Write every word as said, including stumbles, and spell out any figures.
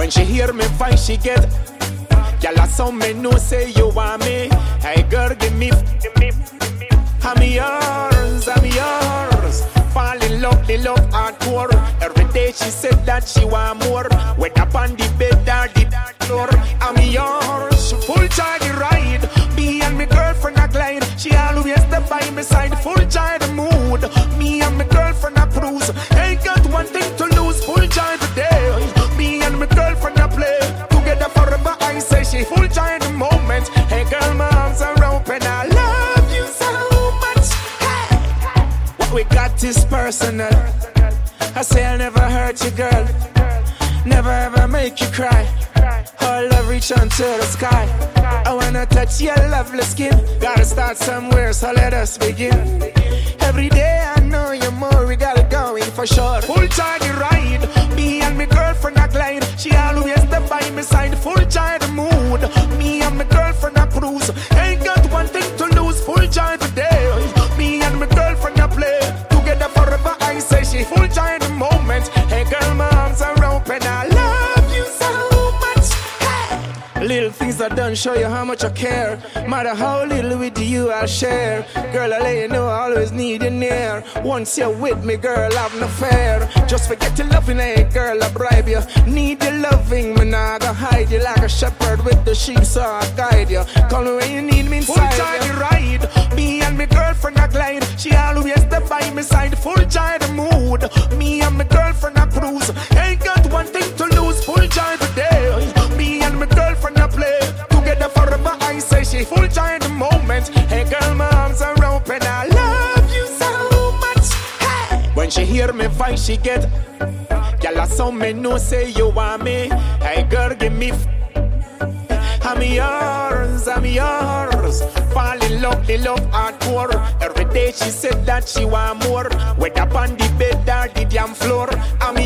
When she hear me voice, she get. Girl, I saw me know say you want me. Hey girl, give me, give me, give me. I'm yours, I'm yours. Fall in love, the love hardcore. Every day she said that she want more. Wake up on the bed or the floor. I'm yours, full joy the ride. Me and my girlfriend a glide. She always step by my side. Full joy the mood. Me and my girlfriend a cruise. Ain't got one thing to lose. Full joy today. Me and my girlfriend a play together forever. I say she full joy the moment. Hey girl, my arms are open. I love you so much. Hey. What we got is personal. I say I'll never hurt you, girl. Never ever make you cry. All love reach onto the sky. I wanna touch your lovely skin. Gotta start somewhere, so let us begin. Every day I know you more, we gotta go in for sure. Full joy the ride. Me and my girlfriend a glide. She always step by my side. Full joy the mood. Me and my girlfriend a cruise. Ain't got one thing to lose. Full joy today. Me and my girlfriend a play together forever. I say she full joy the moment. Hey girl, my arms are open. I love you so much. Hey. Little things I done show you how much I care. Matter how little with you I'll share. Girl, I let you know I always need you near. Once you're with me, girl, I've no fear. Just forget your loving, hey girl, I bribe you. Need your loving, man, I gonna hide you like a shepherd with the sheep, so I guide you. Call me when you need me inside. Full joy the ride. Me and my girlfriend a glide. She always step by my side. Full joy the mood. Me and my girlfriend a cruise. Ain't got one thing to lose. Full joy today. Me and my girlfriend a play together forever. I say she full joy the moment. Hey girl, my arms are open. I love you so much. Hey. When she hear me voice, she get. Girl, I saw me know say you want me. Hey girl, give me. I'm yours, I'm yours. Fall in love, the love hardcore. Every day she said that she want more. Wake up on the bed or the damn floor. I'm